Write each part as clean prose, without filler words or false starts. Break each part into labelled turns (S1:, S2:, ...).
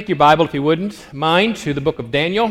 S1: Take your Bible, if you wouldn't mind, to the book of Daniel.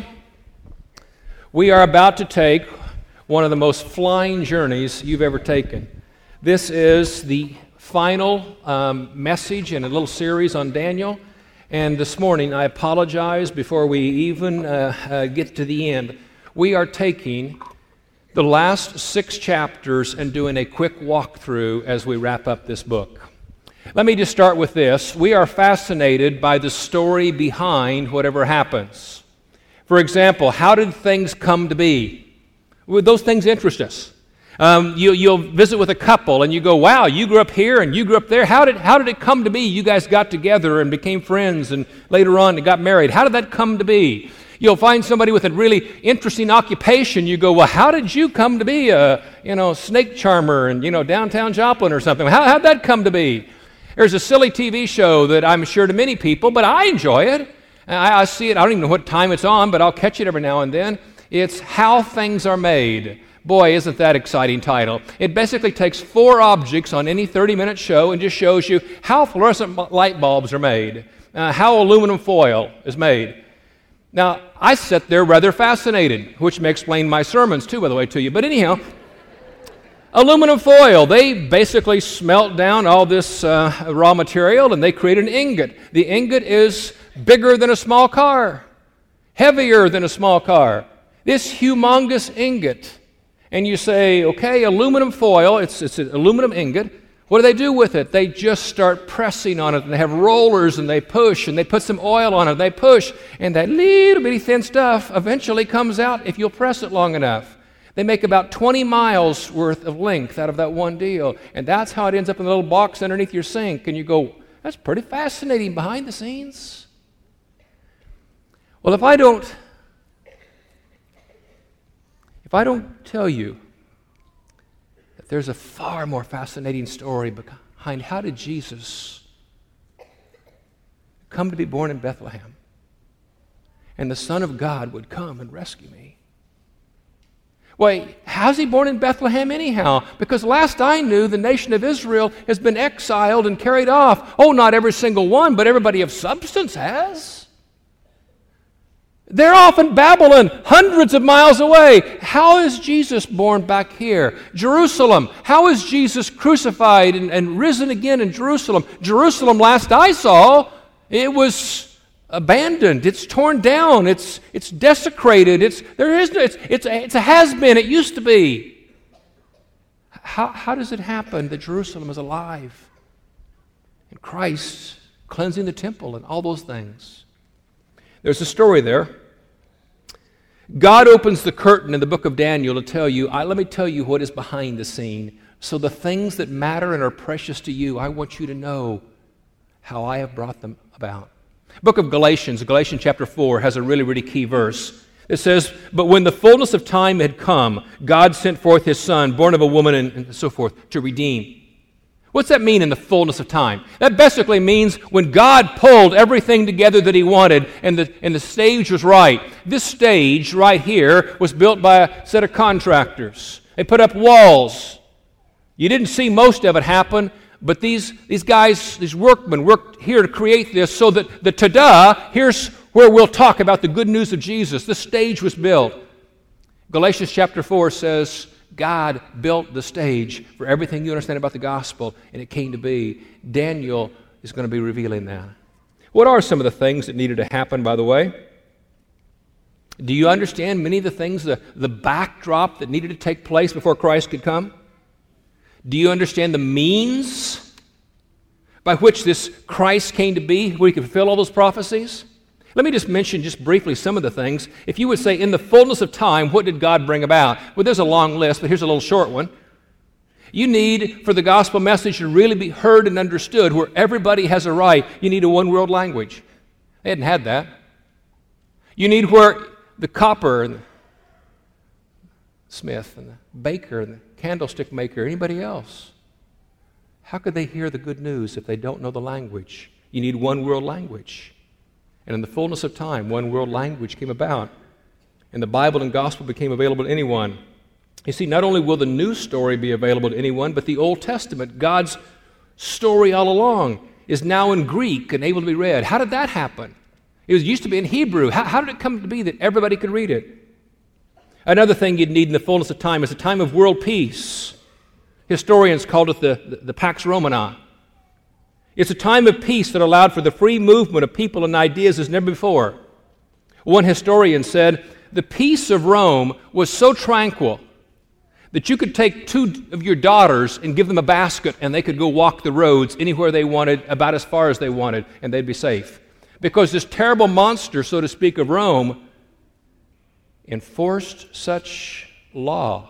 S1: We are about to take one of the most flying journeys you've ever taken. This is the final message in a little series on Daniel. And this morning, I apologize before we even get to the end. We are taking the last 6 chapters and doing a quick walkthrough as we wrap up this book. Let me just start with this. We are fascinated by the story behind whatever happens. For example, how did things come to be? Well, those things interest us. You'll visit with a couple and you go, wow, you grew up here and you grew up there. How did it come to be? You guys got together and became friends and later on got married. How did that come to be? You'll find somebody with a really interesting occupation. You go, well, how did you come to be a snake charmer in downtown Joplin or something? How'd that come to be? There's a silly TV show that I'm sure to many people, but I enjoy it. I see it. I don't even know what time it's on, but I'll catch it every now and then. It's How Things Are Made. Boy, isn't that exciting title. It basically takes 4 objects on any 30-minute show and just shows you how fluorescent light bulbs are made, how aluminum foil is made. Now, I sit there rather fascinated, which may explain my sermons too, by the way, to you. But anyhow, aluminum foil, they basically smelt down all this raw material and they create an ingot. The ingot is bigger than a small car, heavier than a small car. This humongous ingot. And you say, okay, aluminum foil, it's an aluminum ingot. What do they do with it? They just start pressing on it, and they have rollers, and they push, and they put some oil on it, they push, and that little bitty thin stuff eventually comes out if you'll press it long enough. They make about 20 miles worth of length out of that one deal, and that's how it ends up in a little box underneath your sink, and you go, that's pretty fascinating behind the scenes. Well, if I don't tell you that there's a far more fascinating story behind how did Jesus come to be born in Bethlehem and the Son of God would come and rescue me. Wait, how's he born in Bethlehem anyhow? Because last I knew, the nation of Israel has been exiled and carried off. Oh, not every single one, but everybody of substance has. They're off in Babylon, hundreds of miles away. How is Jesus born back here? Jerusalem. How is Jesus crucified and risen again in Jerusalem? Jerusalem, last I saw, it was abandoned. It's torn down. It's desecrated. It's a has-been. It used to be. How does it happen that Jerusalem is alive? And Christ cleansing the temple and all those things. There's a story there. God opens the curtain in the book of Daniel to tell you, let me tell you what is behind the scene. So the things that matter and are precious to you, I want you to know how I have brought them about. Book of Galatians chapter 4 has a really, really key verse. It says, but when the fullness of time had come, God sent forth His Son, born of a woman and so forth, to redeem. What's that mean in the fullness of time? That basically means when God pulled everything together that He wanted and the stage was right. This stage right here was built by a set of contractors. They put up walls. You didn't see most of it happen, but these guys, these workmen worked here to create this so that the ta-da, here's where we'll talk about the good news of Jesus. The stage was built. Galatians chapter 4 says, God built the stage for everything you understand about the gospel, and it came to be. Daniel is going to be revealing that. What are some of the things that needed to happen, by the way? Do you understand many of the things, the backdrop that needed to take place before Christ could come? Do you understand the means by which this Christ came to be, where He could fulfill all those prophecies? Let me just mention just briefly some of the things. If you would say, in the fullness of time, what did God bring about? Well, there's a long list, but here's a little short one. You need, for the gospel message to really be heard and understood, where everybody has a right, you need a one-world language. They hadn't had that. You need where the copper and the smith and the baker and the candlestick maker, anybody else, how could they hear the good news if they don't know the language? You need one world language. And in the fullness of time, one world language came about. And the Bible and gospel became available to anyone. You see, not only will the new story be available to anyone, but the Old Testament, God's story all along, is now in Greek and able to be read. How did that happen? It used to be in Hebrew. How did it come to be that everybody could read it? Another thing you'd need in the fullness of time is a time of world peace. Historians called it the Pax Romana. It's a time of peace that allowed for the free movement of people and ideas as never before. One historian said, the peace of Rome was so tranquil that you could take 2 of your daughters and give them a basket and they could go walk the roads anywhere they wanted, about as far as they wanted, and they'd be safe. Because this terrible monster, so to speak, of Rome enforced such law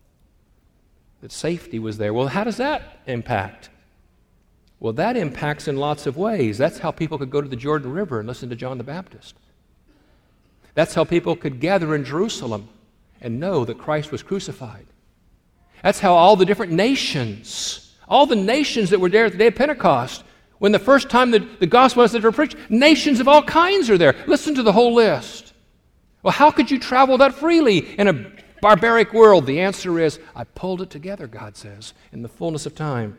S1: that safety was there. Well, how does that impact? Well, that impacts in lots of ways. That's how people could go to the Jordan River and listen to John the Baptist. That's how people could gather in Jerusalem and know that Christ was crucified. That's how all the different nations, all the nations that were there at the day of Pentecost, when the first time the gospel was ever preached, nations of all kinds are there. Listen to the whole list. Well, how could you travel that freely in a barbaric world? The answer is, I pulled it together, God says, in the fullness of time.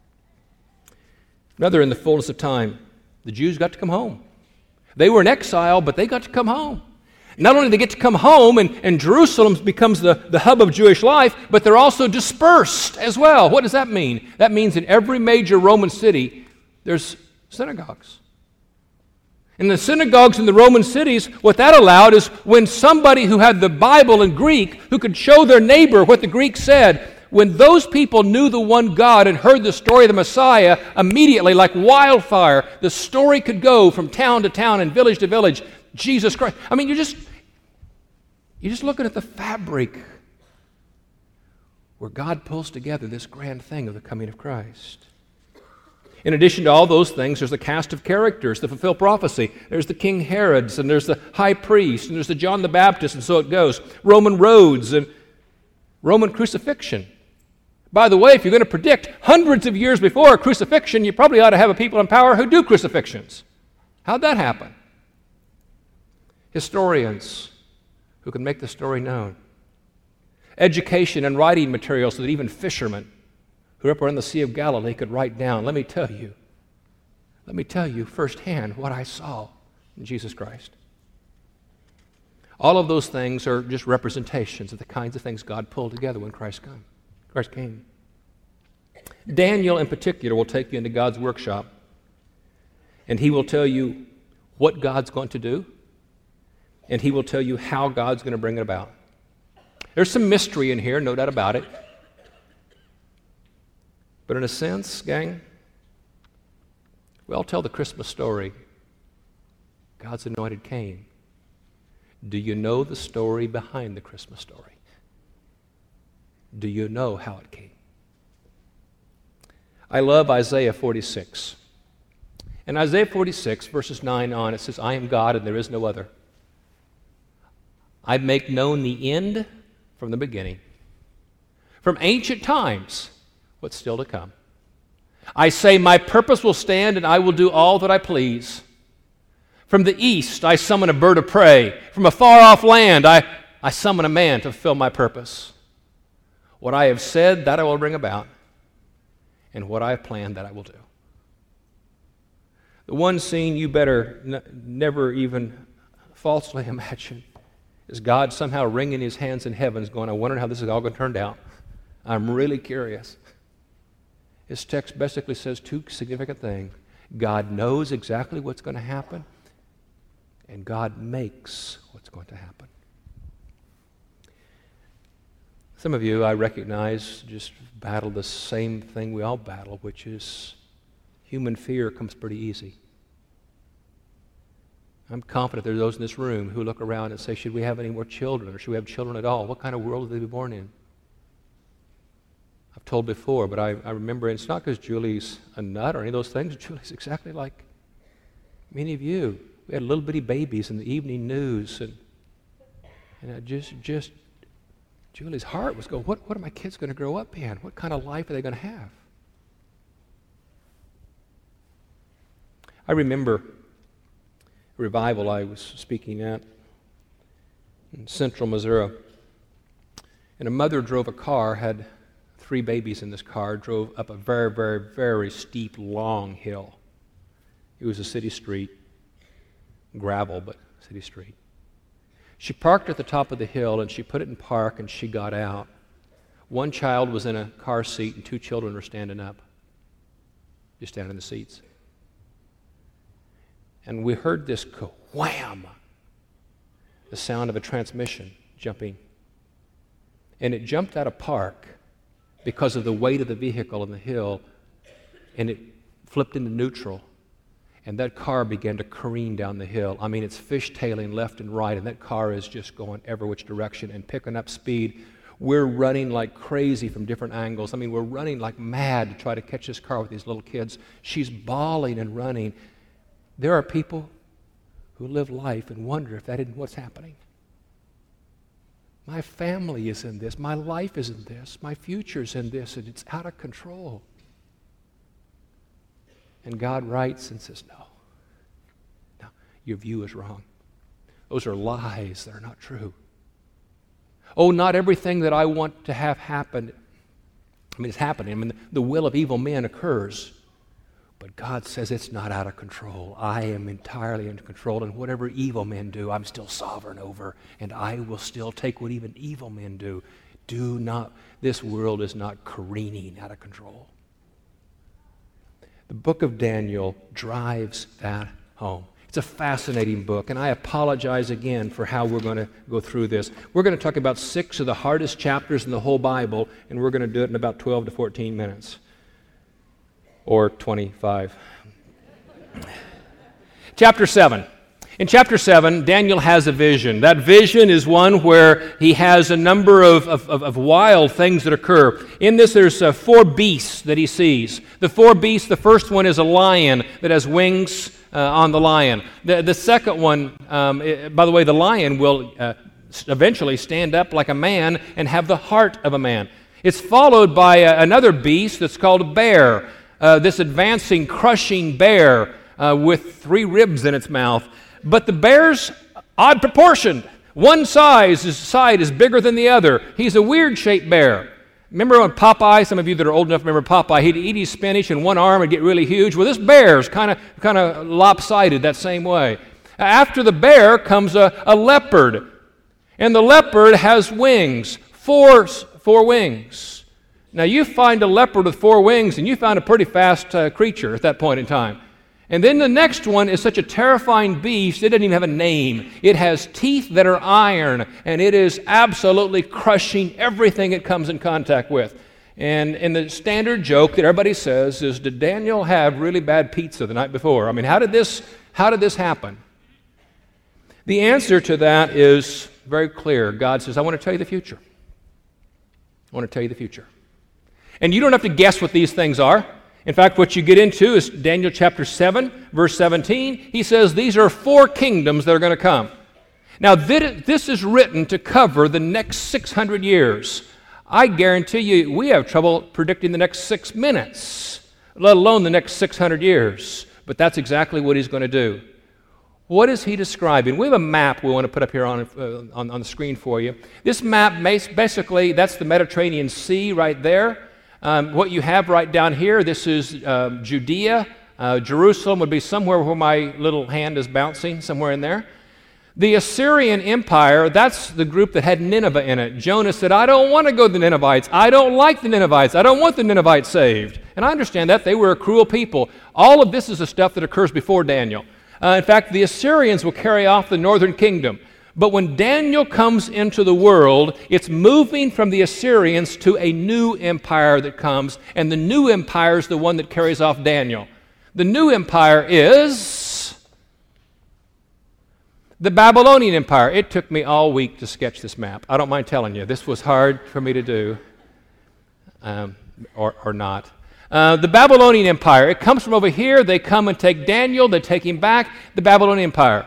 S1: Another, in the fullness of time, the Jews got to come home. They were in exile, but they got to come home. Not only do they get to come home and Jerusalem becomes the hub of Jewish life, but they're also dispersed as well. What does that mean? That means in every major Roman city, there's synagogues. In the synagogues in the Roman cities, what that allowed is when somebody who had the Bible in Greek, who could show their neighbor what the Greek said, when those people knew the one God and heard the story of the Messiah, immediately, like wildfire, the story could go from town to town and village to village. Jesus Christ. I mean, you're just looking at the fabric where God pulls together this grand thing of the coming of Christ. In addition to all those things, there's a cast of characters that fulfill prophecy. There's the King Herods, and there's the high priest, and there's the John the Baptist, and so it goes. Roman roads and Roman crucifixion. By the way, if you're going to predict hundreds of years before a crucifixion, you probably ought to have a people in power who do crucifixions. How'd that happen? Historians who can make the story known. Education and writing materials so that even fishermen who were up around the Sea of Galilee could write down, let me tell you firsthand what I saw in Jesus Christ. All of those things are just representations of the kinds of things God pulled together when Christ came. Daniel in particular will take you into God's workshop, and he will tell you what God's going to do, and he will tell you how God's going to bring it about. There's some mystery in here, no doubt about it. But in a sense, gang, we all tell the Christmas story. God's anointed came. Do you know the story behind the Christmas story? Do you know how it came? I love Isaiah 46. In Isaiah 46, verses 9 on, it says, I am God and there is no other. I make known the end from the beginning. From ancient times, what's still to come. I say, my purpose will stand and I will do all that I please. From the east, I summon a bird of prey. From a far-off land, I summon a man to fulfill my purpose. What I have said, that I will bring about. And what I have planned, that I will do. The one scene you better never even falsely imagine is God somehow wringing his hands in heavens going, I wonder how this is all going to turn out. I'm really curious. His text basically says 2 significant things. God knows exactly what's going to happen, and God makes what's going to happen. Some of you, I recognize, just battle the same thing we all battle, which is human fear comes pretty easy. I'm confident there are those in this room who look around and say, should we have any more children, or should we have children at all? What kind of world will they be born in? I've told before, but I remember, and it's not because Julie's a nut or any of those things. Julie's exactly like many of you. We had little bitty babies in the evening news, and I just Julie's heart was going, what are my kids going to grow up in? What kind of life are they going to have? I remember a revival I was speaking at in central Missouri, and a mother drove a car, had 3 babies in this car, drove up a very, very, very steep, long hill. It was a city street. gravel, but city street. She parked at the top of the hill, and she put it in park, and she got out. One child was in a car seat, and 2 children were standing up, just standing in the seats. And we heard this go, wham! The sound of a transmission jumping. And it jumped out of park because of the weight of the vehicle on the hill, and it flipped into neutral. And that car began to careen down the hill. I mean, it's fishtailing left and right, and that car is just going every which direction and picking up speed. We're running like crazy from different angles. I mean, we're running like mad to try to catch this car with these little kids. She's bawling and running. There are people who live life and wonder if that isn't what's happening. My family is in this. My life is in this. My future's in this, and it's out of control. And God writes and says, no, your view is wrong. Those are lies that are not true. Oh, not everything that I want to have happen. I mean, it's happening. I mean, the will of evil men occurs. But God says it's not out of control. I am entirely in control, and whatever evil men do, I'm still sovereign over, and I will still take what even evil men do. This world is not careening out of control. The book of Daniel drives that home. It's a fascinating book, and I apologize again for how we're going to go through this. We're going to talk about 6 of the hardest chapters in the whole Bible, and we're going to do it in about 12 to 14 minutes. Or 25. Chapter 7. In chapter 7, Daniel has a vision. That vision is one where he has a number of wild things that occur. In this, there's 4 beasts that he sees. The 4 beasts, the first one is a lion that has wings on the lion. The second one, by the way, the lion will eventually stand up like a man and have the heart of a man. It's followed by another beast that's called a bear. This advancing, crushing bear with 3 ribs in its mouth. But the bear's odd proportioned. One side is bigger than the other. He's a weird-shaped bear. Remember when Popeye, some of you that are old enough to remember Popeye, he'd eat his spinach and one arm would get really huge? Well, this bear's kind of lopsided that same way. After the bear comes a leopard. And the leopard has wings, 4 wings. Now, you find a leopard with 4 wings, and you found a pretty fast creature at that point in time. And then the next one is such a terrifying beast, it doesn't even have a name. It has teeth that are iron, and it is absolutely crushing everything it comes in contact with. And the standard joke that everybody says is, did Daniel have really bad pizza the night before? I mean, how did this happen? The answer to that is very clear. God says, I want to tell you the future. I want to tell you the future. And you don't have to guess what these things are. In fact, what you get into is Daniel chapter 7, verse 17. He says these are 4 kingdoms that are going to come. Now, this is written to cover the next 600 years. I guarantee you we have trouble predicting the next 6 minutes, let alone the next 600 years. But that's exactly what he's going to do. What is he describing? We have a map we want to put up here on the screen for you. This map, basically, that's the Mediterranean Sea right there. What you have right down here, this is Judea. Jerusalem would be somewhere where my little hand is bouncing, somewhere in there. The Assyrian Empire, that's the group that had Nineveh in it. Jonah said, I don't want to go to the Ninevites. I don't like the Ninevites. I don't want the Ninevites saved. And I understand that. They were a cruel people. All of this is the stuff that occurs before Daniel. In fact, the Assyrians will carry off the northern kingdom. But when Daniel comes into the world, it's moving from the Assyrians to a new empire that comes, and the new empire is the one that carries off Daniel. The new empire is the Babylonian Empire. It took me all week to sketch this map. I don't mind telling you, this was hard for me to do, or not. The Babylonian Empire, it comes from over here. They come and take Daniel. They take him back. The Babylonian Empire.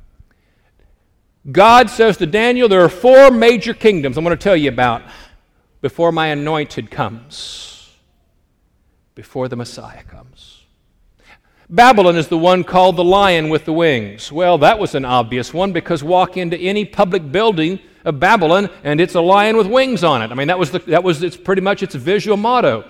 S1: God says to Daniel, there are 4 major kingdoms I'm going to tell you about before my anointed comes, before the Messiah comes. Babylon is the one called the lion with the wings. Well, that was an obvious one because walk into any public building of Babylon and it's a lion with wings on it. I mean, that was it's pretty much its visual motto.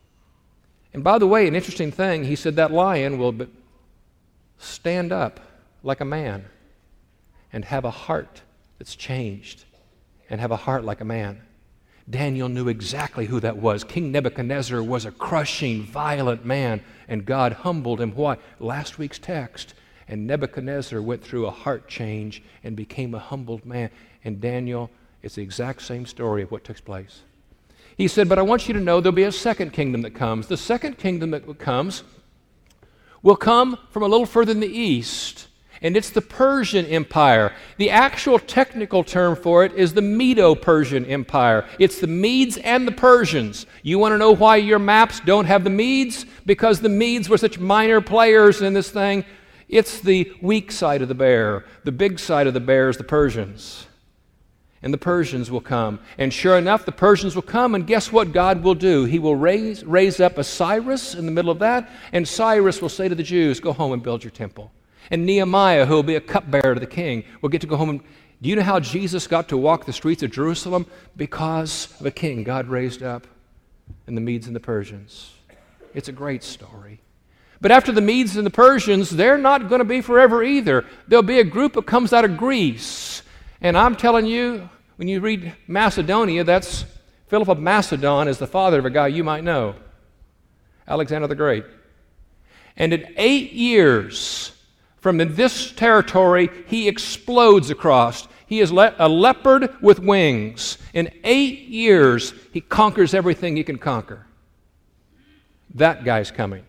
S1: And by the way, an interesting thing, he said that lion will stand up like a man and have a heart that's changed and have a heart like a man. Daniel knew exactly who that was. King Nebuchadnezzar was a crushing, violent man, and God humbled him. Why? Last week's text. And Nebuchadnezzar went through a heart change and became a humbled man. And Daniel, it's the exact same story of what took place. He said, but I want you to know there'll be a second kingdom that comes. The second kingdom that comes will come from a little further in the east, and it's the Persian Empire. The actual technical term for it is the Medo-Persian Empire. It's the Medes and the Persians. You want to know why your maps don't have the Medes? Because the Medes were such minor players in this thing. It's the weak side of the bear. The big side of the bear is the Persians. And the Persians will come. And sure enough, the Persians will come, and guess what God will do? He will raise up a Cyrus in the middle of that, and Cyrus will say to the Jews, go home and build your temple. And Nehemiah, who will be a cupbearer to the king, will get to go home. And do you know how Jesus got to walk the streets of Jerusalem? Because of a king God raised up in the Medes and the Persians. It's a great story. But after the Medes and the Persians, they're not going to be forever either. There'll be a group that comes out of Greece. And I'm telling you, when you read Macedonia, that's Philip of Macedon is the father of a guy you might know, Alexander the Great. And in 8 years from this territory, he explodes across. He is a leopard with wings. In 8 years, he conquers everything he can conquer. That guy's coming.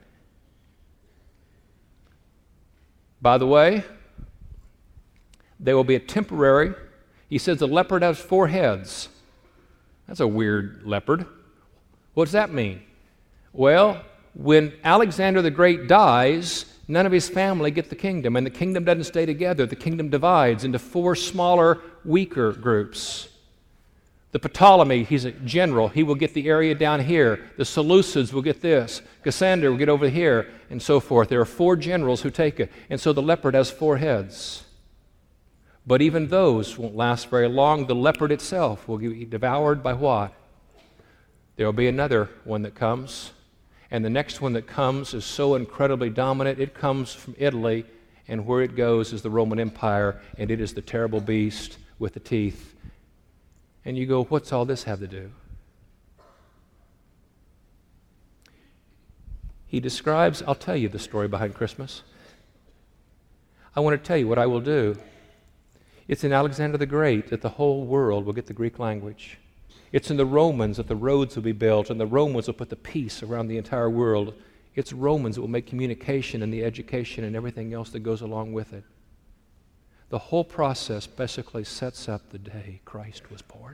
S1: By the way, there will be a temporary, he says the leopard has 4 heads. That's a weird leopard. What does that mean? Well, when Alexander the Great dies, none of his family get the kingdom, and the kingdom doesn't stay together. The kingdom divides into 4 smaller, weaker groups. The Ptolemy, he's a general. He will get the area down here. The Seleucids will get this. Cassander will get over here, and so forth. There are 4 generals who take it. And so the leopard has 4 heads. But even those won't last very long. The leopard itself will be devoured by what? There will be another one that comes. And the next one that comes is so incredibly dominant. It comes from Italy, and where it goes is the Roman Empire, and it is the terrible beast with the teeth. And you go, what's all this have to do? He describes, I'll tell you the story behind Christmas. I want to tell you what I will do. It's in Alexander the Great that the whole world will get the Greek language. It's in the Romans that the roads will be built, and the Romans will put the peace around the entire world. It's Romans that will make communication and the education and everything else that goes along with it. The whole process basically sets up the day Christ was born.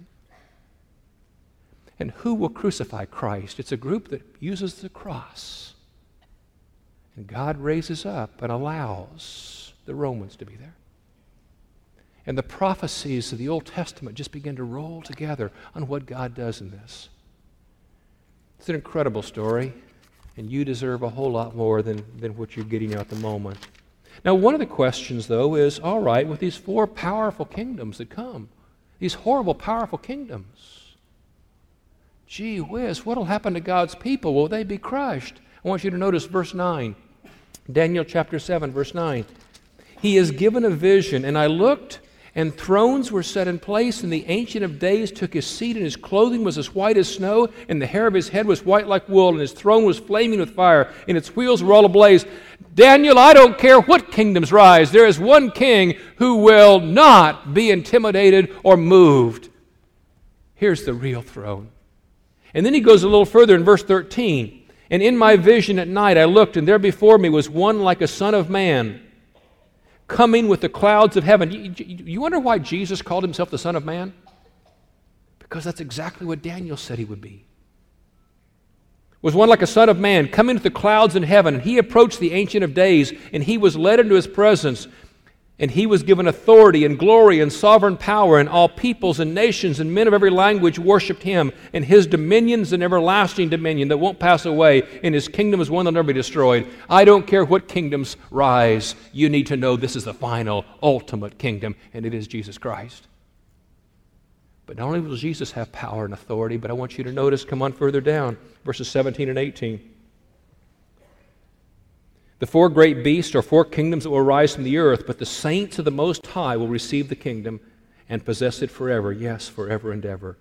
S1: And who will crucify Christ? It's a group that uses the cross. And God raises up and allows the Romans to be there. And the prophecies of the Old Testament just begin to roll together on what God does in this. It's an incredible story, and you deserve a whole lot more than what you're getting at the moment. Now, one of the questions, though, is, all right, with these 4 powerful kingdoms that come, these horrible, powerful kingdoms, gee whiz, what will happen to God's people? Will they be crushed? I want you to notice verse 9. Daniel chapter 7, verse 9. He is given a vision, and I looked, and thrones were set in place, and the Ancient of Days took his seat, and his clothing was as white as snow, and the hair of his head was white like wool, and his throne was flaming with fire, and its wheels were all ablaze. Daniel, I don't care what kingdoms rise. There is one king who will not be intimidated or moved. Here's the real throne. And then he goes a little further in verse 13. And in my vision at night I looked, and there before me was one like a son of man, coming with the clouds of heaven. You wonder why Jesus called himself the Son of Man? Because that's exactly what Daniel said he would be. Was one like a son of man, coming with the clouds in heaven. And he approached the Ancient of Days, and he was led into his presence. And he was given authority and glory and sovereign power, and all peoples and nations and men of every language worshipped him. And his dominion is an everlasting dominion that won't pass away, and his kingdom is one that will never be destroyed. I don't care what kingdoms rise. You need to know this is the final, ultimate kingdom, and it is Jesus Christ. But not only will Jesus have power and authority, but I want you to notice, come on further down, verses 17 and 18. The four great beasts are four kingdoms that will rise from the earth, but the saints of the Most High will receive the kingdom and possess it forever. Yes, forever and ever.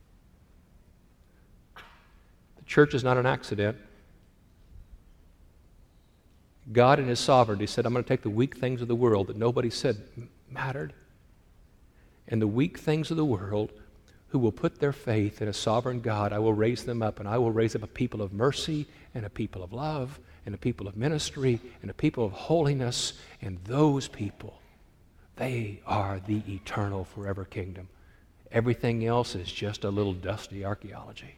S1: The church is not an accident. God in His sovereignty said, I'm going to take the weak things of the world that nobody said mattered, and the weak things of the world who will put their faith in a sovereign God, I will raise them up, and I will raise up a people of mercy and a people of love and a people of ministry and a people of holiness, and those people, they are the eternal forever kingdom. Everything else is just a little dusty archaeology.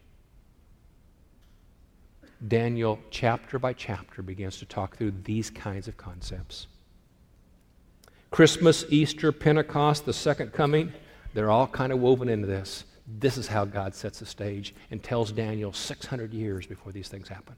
S1: Daniel, chapter by chapter, begins to talk through these kinds of concepts. Christmas, Easter, Pentecost, the second coming, they're all kind of woven into this. This is how God sets the stage and tells Daniel 600 years before these things happen.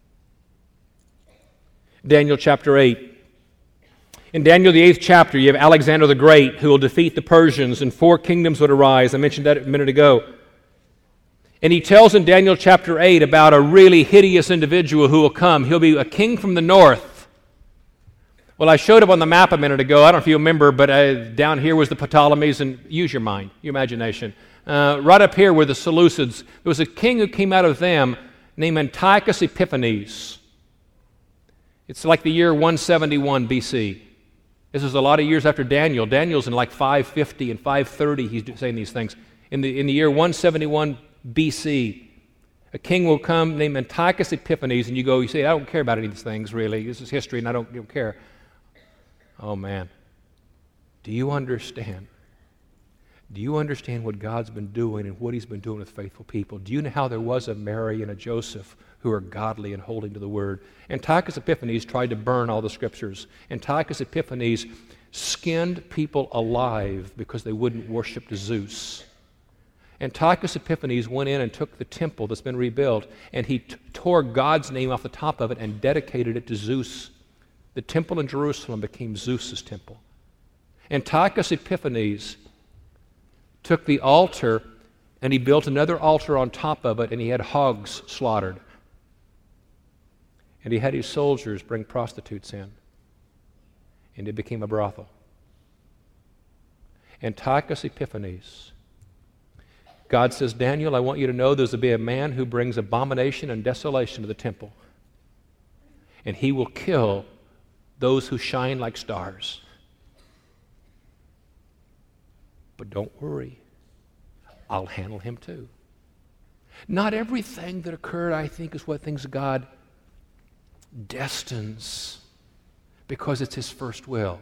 S1: Daniel chapter 8. In Daniel, the 8th chapter, you have Alexander the Great who will defeat the Persians and four kingdoms would arise. I mentioned that a minute ago. And he tells in Daniel chapter 8 about a really hideous individual who will come. He'll be a king from the north. Well, I showed up on the map a minute ago. I don't know if you remember, but down here was the Ptolemies, and use your mind, your imagination. Right up here were the Seleucids. There was a king who came out of them named Antiochus Epiphanes. It's like the year 171 BC. This is a lot of years after Daniel. Daniel's in like 550 and 530, he's saying these things. In the year 171 BC, a king will come named Antiochus Epiphanes, and you say, I don't care about any of these things, really. This is history, and I don't care. Oh, man. Do you understand? Do you understand what God's been doing and what He's been doing with faithful people? Do you know how there was a Mary and a Joseph who are godly and holding to the Word? Antiochus Epiphanes tried to burn all the Scriptures. Antiochus Epiphanes skinned people alive because they wouldn't worship Zeus. Antiochus Epiphanes went in and took the temple that's been rebuilt, and he tore God's name off the top of it and dedicated it to Zeus. The temple in Jerusalem became Zeus's temple. Antiochus Epiphanes took the altar and he built another altar on top of it, and he had hogs slaughtered. And he had his soldiers bring prostitutes in, and it became a brothel. Antiochus Epiphanes. God says, Daniel, I want you to know there's to be a man who brings abomination and desolation to the temple. And he will kill those who shine like stars. But don't worry, I'll handle him too. Not everything that occurred, I think, is what things God destines because it's His first will.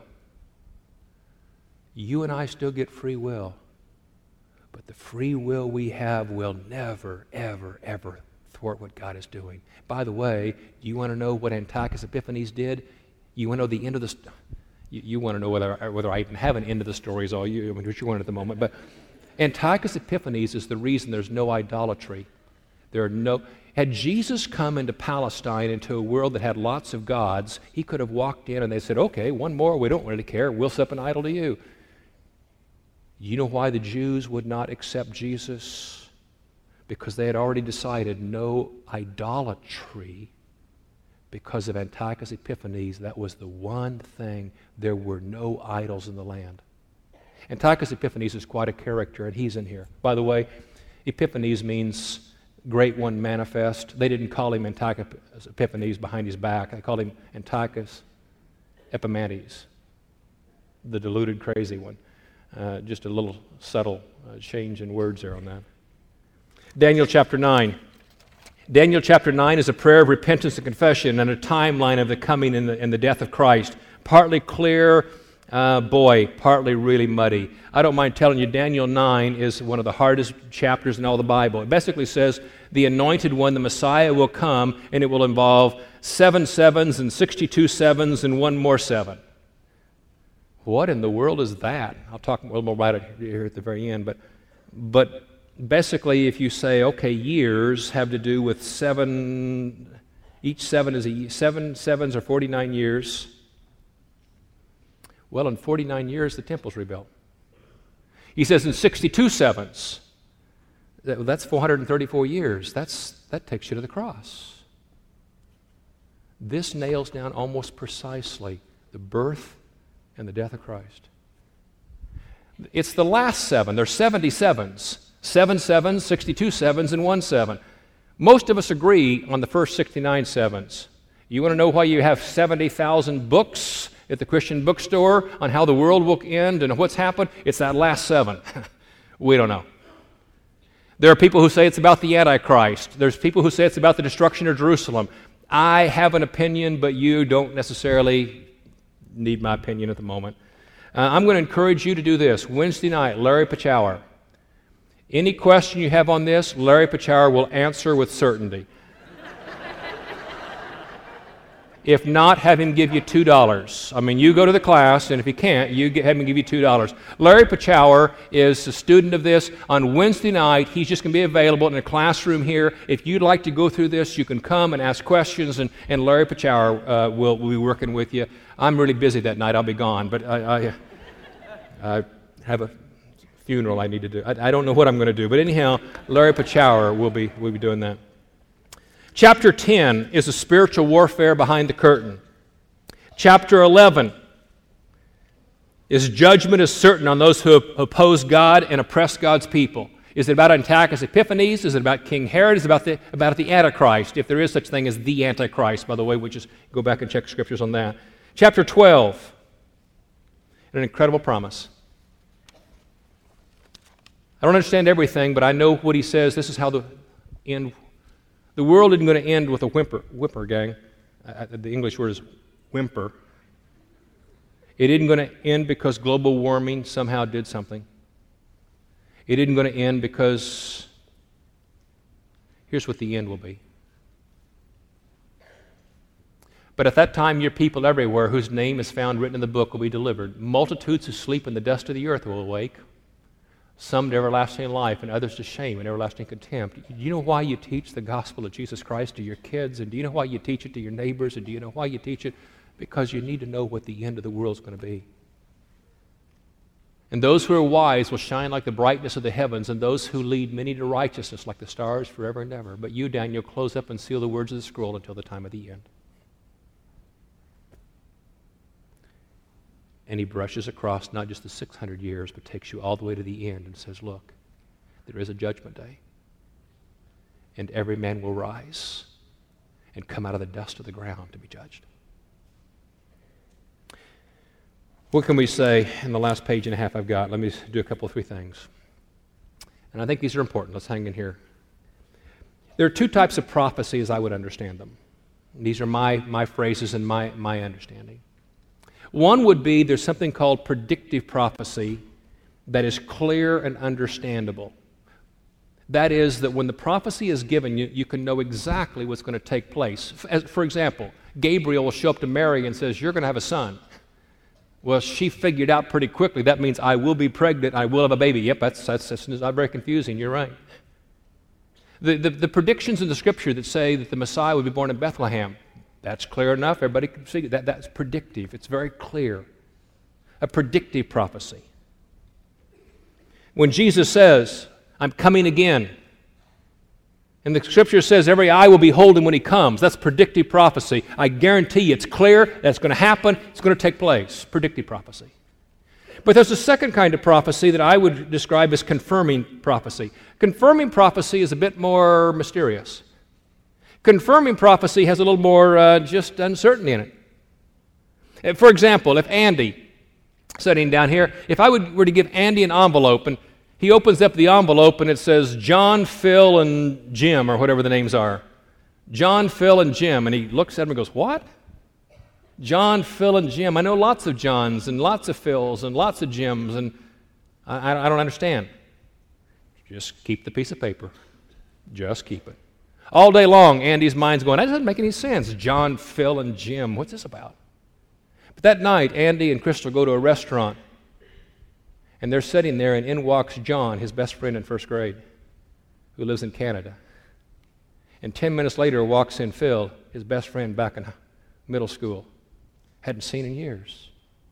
S1: You and I still get free will. But the free will we have will never, ever, ever thwart what God is doing. By the way, do you want to know what Antiochus Epiphanes did? You want to know the end of the story? You want to know whether I even have an end of the story is all you, what you want at the moment. But Antiochus Epiphanes is the reason there's no idolatry. Had Jesus come into Palestine, into a world that had lots of gods, He could have walked in and they said, okay, one more, we don't really care, we'll set up an idol to you. You know why the Jews would not accept Jesus? Because they had already decided no idolatry. Because of Antiochus Epiphanes, that was the one thing. There were no idols in the land. Antiochus Epiphanes is quite a character, and he's in here. By the way, Epiphanes means great one manifest. They didn't call him Antiochus Epiphanes behind his back. They called him Antiochus Epimenides, the deluded, crazy one. Just a little subtle change in words there on that. Daniel chapter 9. Daniel chapter 9 is a prayer of repentance and confession and a timeline of the coming and the death of Christ. Partly clear, partly really muddy. I don't mind telling you, Daniel 9 is one of the hardest chapters in all the Bible. It basically says the Anointed One, the Messiah, will come, and it will involve 7 sevens and 62 sevens and one more 7. What in the world is that? I'll talk a little more about it here at the very end. But basically, if you say, okay, years have to do with 7, each 7 is 7 sevens are 49 years. Well, in 49 years, the temple's rebuilt. He says in 62 sevens, that's 434 years. That takes you to the cross. This nails down almost precisely the birth and the death of Christ. It's the last seven. There's 70 sevens. 7 sevens, 62 sevens, and 1 7. Most of us agree on the first 69 sevens. You want to know why you have 70,000 books at the Christian bookstore on how the world will end and what's happened? It's that last 7. We don't know. There are people who say it's about the Antichrist. There's people who say it's about the destruction of Jerusalem. I have an opinion, but you don't necessarily need my opinion at the moment. I'm going to encourage you to do this. Wednesday night, Larry Pachauer. Any question you have on this, Larry Pachauer will answer with certainty. If not, have him give you $2. I mean, you go to the class, and if he can't, have him give you $2. Larry Pachauer is a student of this. On Wednesday night, he's just going to be available in a classroom here. If you'd like to go through this, you can come and ask questions, and Larry Pachauer will be working with you. I'm really busy that night. I'll be gone, but I have a funeral I need to do. I don't know what I'm going to do, but anyhow, Larry Pachauer will be doing that. Chapter 10 is a spiritual warfare behind the curtain. Chapter 11 is judgment is certain on those who oppose God and oppress God's people. Is it about Antiochus Epiphanes? Is it about King Herod? Is it about the Antichrist, if there is such thing as the Antichrist, by the way, which is, go back and check scriptures on that. Chapter 12, an incredible promise. I don't understand everything, but I know what he says. This is how the world isn't going to end with a whimper, gang. The English word is whimper. It isn't going to end because global warming somehow did something. It isn't going to end because here's what the end will be. But at that time, your people everywhere whose name is found written in the book will be delivered. Multitudes who sleep in the dust of the earth will awake. Some to everlasting life, and others to shame and everlasting contempt. Do you know why you teach the gospel of Jesus Christ to your kids? And do you know why you teach it to your neighbors? And do you know why you teach it? Because you need to know what the end of the world is going to be. And those who are wise will shine like the brightness of the heavens, and those who lead many to righteousness like the stars forever and ever. But you, Daniel, close up and seal the words of the scroll until the time of the end. And he brushes across not just the 600 years, but takes you all the way to the end and says, look, there is a judgment day. And every man will rise and come out of the dust of the ground to be judged. What can we say in the last page and a half I've got? Let me do a couple of 3 things. And I think these are important. Let's hang in here. There are 2 types of prophecy as I would understand them. These are my phrases and my understanding. One would be there's something called predictive prophecy that is clear and understandable. That is that when the prophecy is given, you can know exactly what's going to take place. For example, Gabriel will show up to Mary and says, you're going to have a son. Well, she figured out pretty quickly, that means I will be pregnant, I will have a baby. Yep, that's not very confusing, you're right. The predictions in the Scripture that say that the Messiah would be born in Bethlehem, that's clear enough. Everybody can see that. That's predictive. It's very clear. A predictive prophecy. When Jesus says, I'm coming again, and the Scripture says every eye will behold him when he comes, that's predictive prophecy. I guarantee you it's clear, that's going to happen, it's going to take place. Predictive prophecy. But there's a second kind of prophecy that I would describe as confirming prophecy. Confirming prophecy is a bit more mysterious. Confirming prophecy has a little more just uncertainty in it. For example, if Andy, sitting down here, if I were to give Andy an envelope, and he opens up the envelope and it says John, Phil, and Jim, or whatever the names are. John, Phil, and Jim. And he looks at him and goes, what? John, Phil, and Jim. I know lots of Johns and lots of Phils and lots of Jims, and I don't understand. Just keep the piece of paper. Just keep it. All day long, Andy's mind's going, that doesn't make any sense. John, Phil, and Jim. What's this about? But that night, Andy and Crystal go to a restaurant, and they're sitting there, and in walks John, his best friend in first grade, who lives in Canada. And 10 minutes later walks in Phil, his best friend back in middle school. Hadn't seen in years.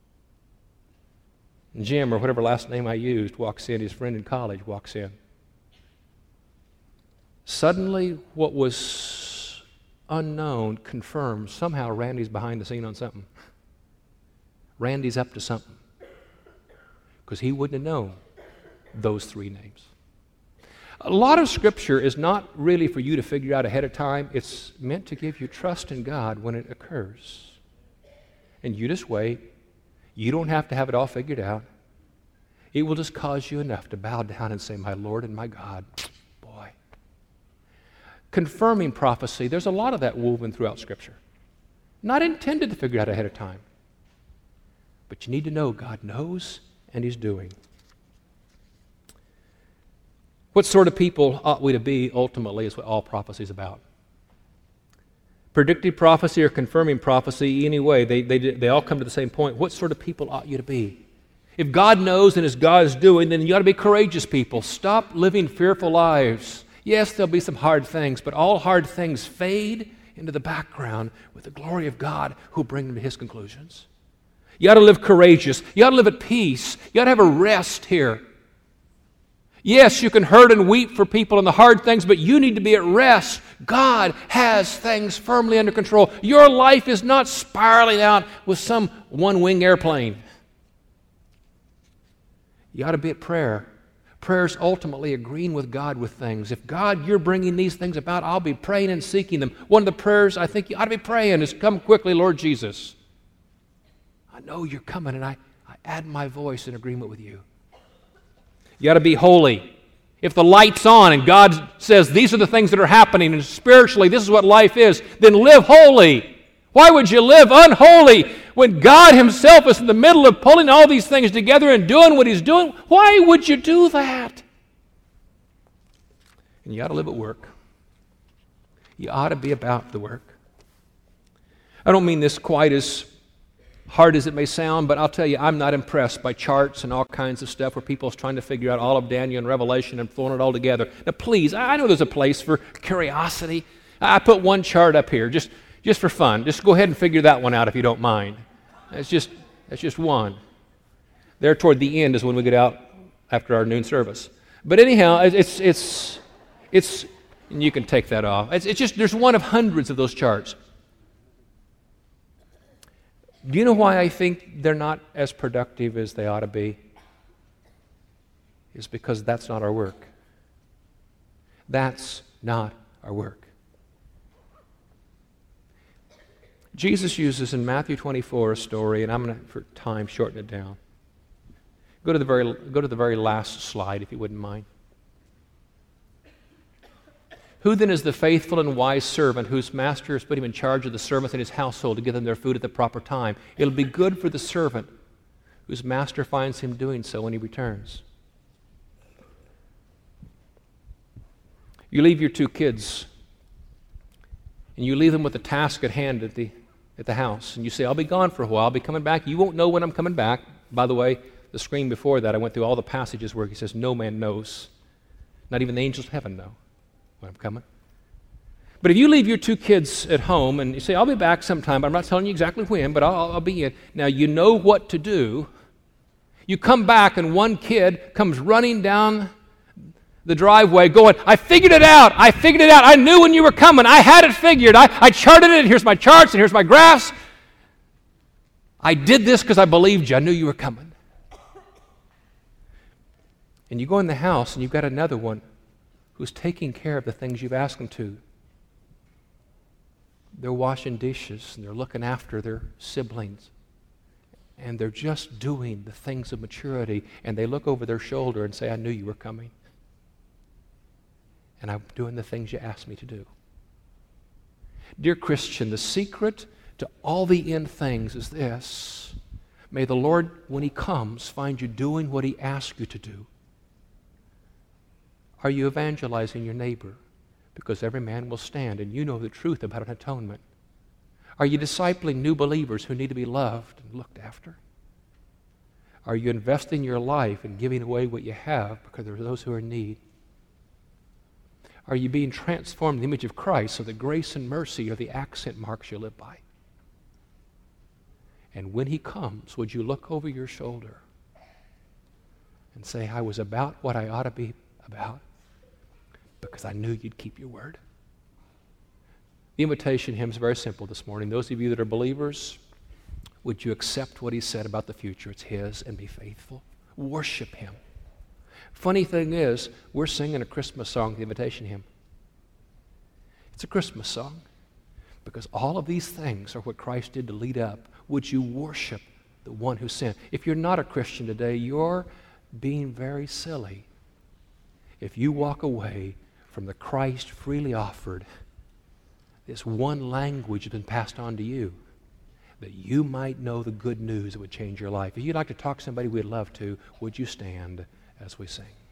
S1: And Jim, or whatever last name I used, walks in. His friend in college walks in. Suddenly, what was unknown confirms somehow Randy's behind the scene on something. Randy's up to something. Because he wouldn't have known those three names. A lot of Scripture is not really for you to figure out ahead of time. It's meant to give you trust in God when it occurs. And you just wait. You don't have to have it all figured out. It will just cause you enough to bow down and say, my Lord and my God. Boy. Confirming prophecy, there's a lot of that woven throughout Scripture. Not intended to figure out ahead of time. But you need to know God knows and He's doing. What sort of people ought we to be, ultimately, is what all prophecy is about. Predictive prophecy or confirming prophecy, anyway, they all come to the same point. What sort of people ought you to be? If God knows and as God is doing, then you ought to be courageous people. Stop living fearful lives. Yes, there'll be some hard things, but all hard things fade into the background with the glory of God who will bring them to His conclusions. You ought to live courageous. You ought to live at peace. You ought to have a rest here. Yes, you can hurt and weep for people and the hard things, but you need to be at rest. God has things firmly under control. Your life is not spiraling out with some one-wing airplane. You ought to be at prayer. Prayer is ultimately agreeing with God with things. If God, you're bringing these things about, I'll be praying and seeking them. One of the prayers I think you ought to be praying is, come quickly, Lord Jesus. I know you're coming, and I add my voice in agreement with you. You got to be holy. If the light's on and God says these are the things that are happening and spiritually this is what life is, then live holy. Why would you live unholy when God Himself is in the middle of pulling all these things together and doing what He's doing? Why would you do that? And you ought to live at work. You ought to be about the work. I don't mean this quite as hard as it may sound, but I'll tell you, I'm not impressed by charts and all kinds of stuff where people's trying to figure out all of Daniel and Revelation and throwing it all together. Now, please, I know there's a place for curiosity. I put one chart up here just for fun. Just go ahead and figure that one out if you don't mind. That's just one. There toward the end is when we get out after our noon service. But anyhow, it's and you can take that off. It's just, there's one of hundreds of those charts. Do you know why I think they're not as productive as they ought to be? It's because that's not our work. That's not our work. Jesus uses in Matthew 24 a story, and I'm going to, for time, shorten it down. Go to the very last slide, if you wouldn't mind. Who then is the faithful and wise servant whose master has put him in charge of the servants in his household to give them their food at the proper time? It'll be good for the servant whose master finds him doing so when he returns. You leave your two kids, and you leave them with the task at hand at the house, and you say, I'll be gone for a while, I'll be coming back. You won't know when I'm coming back. By the way, the screen before that, I went through all the passages where he says, no man knows. Not even the angels of heaven know when I'm coming. But if you leave your two kids at home and you say, I'll be back sometime, but I'm not telling you exactly when, but I'll be in. Now, you know what to do. You come back and one kid comes running down the driveway going, I figured it out. I knew when you were coming. I had it figured. I charted it. Here's my charts and here's my graphs. I did this because I believed you. I knew you were coming. And you go in the house and you've got another one who's taking care of the things you've asked them to. They're washing dishes and they're looking after their siblings. And they're just doing the things of maturity. And they look over their shoulder and say, I knew you were coming. And I'm doing the things you asked me to do. Dear Christian, the secret to all the end things is this. May the Lord, when He comes, find you doing what He asked you to do. Are you evangelizing your neighbor? Because every man will stand, and you know the truth about an atonement. Are you discipling new believers who need to be loved and looked after? Are you investing your life and giving away what you have because there are those who are in need? Are you being transformed in the image of Christ so that grace and mercy are the accent marks you live by? And when He comes, would you look over your shoulder and say, I was about what I ought to be about because I knew you'd keep your word? The invitation hymn is very simple this morning. Those of you that are believers, would you accept what he said about the future? It's his, and be faithful. Worship him. Funny thing is, we're singing a Christmas song, the invitation hymn. It's a Christmas song because all of these things are what Christ did to lead up. Would you worship the one who sent? If you're not a Christian today, you're being very silly if you walk away from the Christ freely offered. This one language has been passed on to you that you might know the good news that would change your life. If you'd like to talk to somebody, we'd love to. Would you stand as we sing?